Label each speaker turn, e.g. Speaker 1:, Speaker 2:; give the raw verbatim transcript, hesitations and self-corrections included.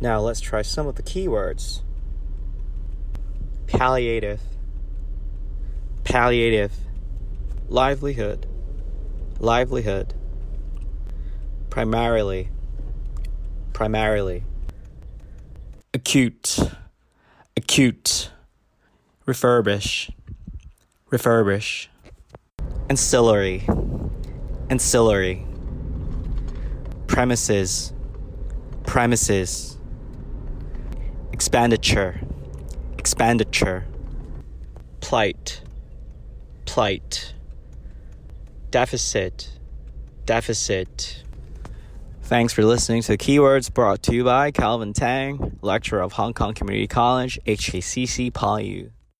Speaker 1: Now let's try some of the keywords. Palliative, palliative, livelihood, livelihood, primarily, primarily, acute, acute, refurbish, refurbish, ancillary, ancillary, premises, premises, expenditure, expenditure, plight, plight, deficit, deficit. Thanks for listening to the Keywords, brought to you by Calvin Tang, lecturer of Hong Kong Community College, H K C C PolyU.